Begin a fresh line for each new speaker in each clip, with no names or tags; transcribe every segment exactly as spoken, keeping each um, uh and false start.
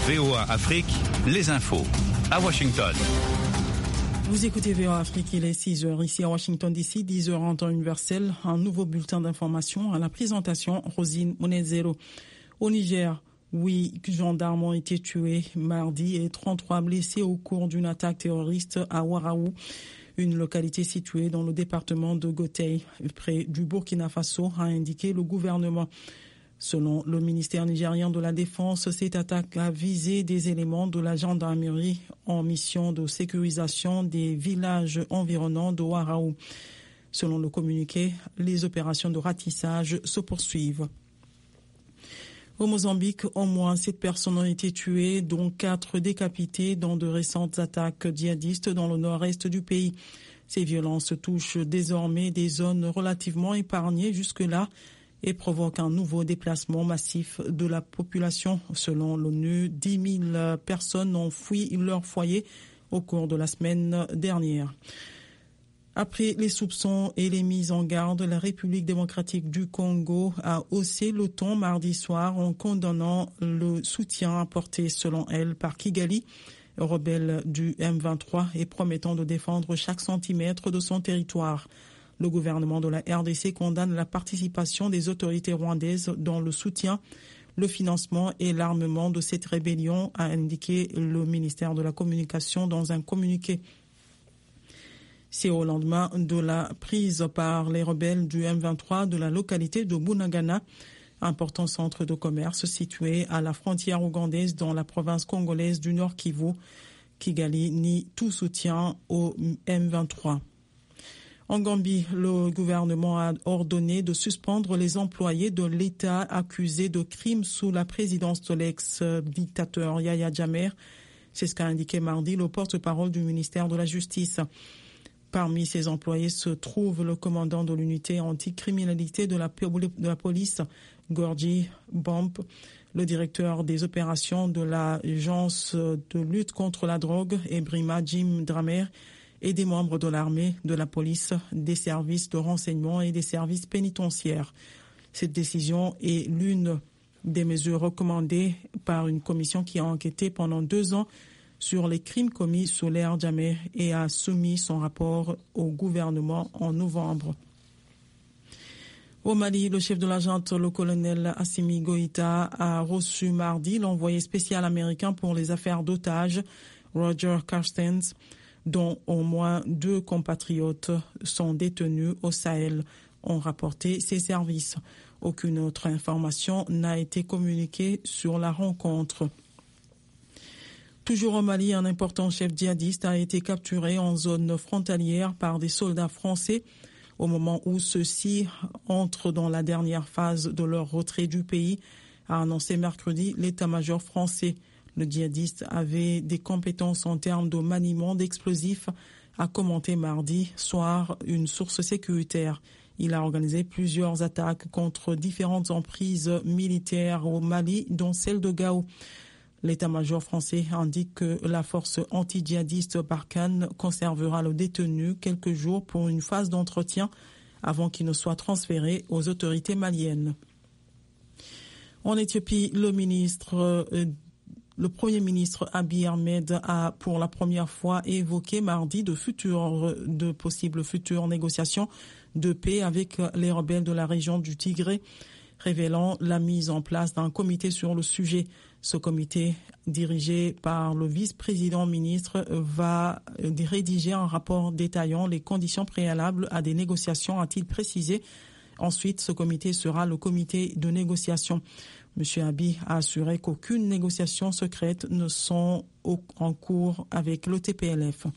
V O A Afrique, les infos. À Washington.
Vous écoutez V O A Afrique, il est six heures ici à Washington D C, dix heures en temps universel. Un nouveau bulletin d'information à la présentation, Rosine Monezero. Au Niger, huit gendarmes ont été tués mardi et trente-trois blessés au cours d'une attaque terroriste à Waraou, une localité située dans le département de Gotei, près du Burkina Faso, a indiqué le gouvernement. Selon le ministère nigérien de la Défense, cette attaque a visé des éléments de la gendarmerie en mission de sécurisation des villages environnants de Waraou. Selon le communiqué, les opérations de ratissage se poursuivent. Au Mozambique, au moins sept personnes ont été tuées, dont quatre décapitées dans de récentes attaques djihadistes dans le nord-est du pays. Ces violences touchent désormais des zones relativement épargnées jusque-là et provoquent un nouveau déplacement massif de la population. Selon l'ONU, dix mille personnes ont fui leur foyer au cours de la semaine dernière. Après les soupçons et les mises en garde, la République démocratique du Congo a haussé le ton mardi soir en condamnant le soutien apporté, selon elle, par Kigali, rebelle du M vingt-trois, et promettant de défendre chaque centimètre de son territoire. Le gouvernement de la R D C condamne la participation des autorités rwandaises dans le soutien, le financement et l'armement de cette rébellion, a indiqué le ministère de la Communication dans un communiqué. C'est au lendemain de la prise par les rebelles du M vingt-trois de la localité de Bunagana, important centre de commerce situé à la frontière ougandaise dans la province congolaise du Nord Kivu. Kigali nie tout soutien au M vingt-trois. En Gambie, le gouvernement a ordonné de suspendre les employés de l'État accusés de crimes sous la présidence de l'ex-dictateur Yahya Jammeh. C'est ce qu'a indiqué mardi le porte-parole du ministère de la Justice. Parmi ces employés se trouve le commandant de l'unité anticriminalité de la, de la police, Gorgi Bomp, le directeur des opérations de l'agence de lutte contre la drogue, Ebrima Jim Dramer, et des membres de l'armée, de la police, des services de renseignement et des services pénitentiaires. Cette décision est l'une des mesures recommandées par une commission qui a enquêté pendant deux ans sur les crimes commis sous l'ère Jammeh et a soumis son rapport au gouvernement en novembre. Au Mali, le chef de la junte, le colonel Assimi Goïta, a reçu mardi l'envoyé spécial américain pour les affaires d'otages, Roger Carstens, dont au moins deux compatriotes sont détenus au Sahel, ont rapporté ses services. Aucune autre information n'a été communiquée sur la rencontre. Toujours au Mali, un important chef djihadiste a été capturé en zone frontalière par des soldats français au moment où ceux-ci entrent dans la dernière phase de leur retrait du pays, a annoncé mercredi l'état-major français. Le djihadiste avait des compétences en termes de maniement d'explosifs, a commenté mardi soir une source sécuritaire. Il a organisé plusieurs attaques contre différentes emprises militaires au Mali, dont celle de Gao. L'état-major français indique que la force anti-djihadiste Barkhane conservera le détenu quelques jours pour une phase d'entretien avant qu'il ne soit transféré aux autorités maliennes. En Éthiopie, le ministre euh, Le Premier ministre Abiy Ahmed a pour la première fois évoqué mardi de futures, de possibles futures négociations de paix avec les rebelles de la région du Tigré, révélant la mise en place d'un comité sur le sujet. Ce comité, dirigé par le vice-président ministre, va rédiger un rapport détaillant les conditions préalables à des négociations, a-t-il précisé. Ensuite, ce comité sera le comité de négociation. M. Abiy a assuré qu'aucune négociation secrète ne sont en cours avec le T P L F.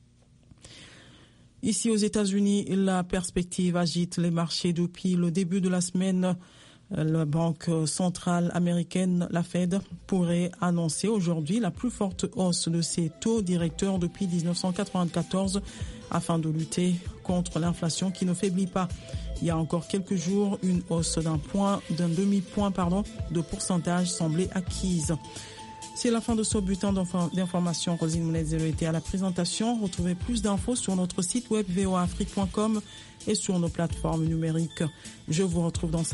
Ici aux États-Unis, la perspective agite les marchés depuis le début de la semaine. La Banque centrale américaine, la Fed, pourrait annoncer aujourd'hui la plus forte hausse de ses taux directeurs depuis dix-neuf cent quatre-vingt-quatorze afin de lutter contre l'inflation qui ne faiblit pas. Il y a encore quelques jours, une hausse d'un point, d'un demi-point, pardon, de pourcentage semblait acquise. C'est la fin de ce bulletin d'information. Rosine Monezero était à la présentation. Retrouvez plus d'infos sur notre site web v o a afrique point com et sur nos plateformes numériques. Je vous retrouve dans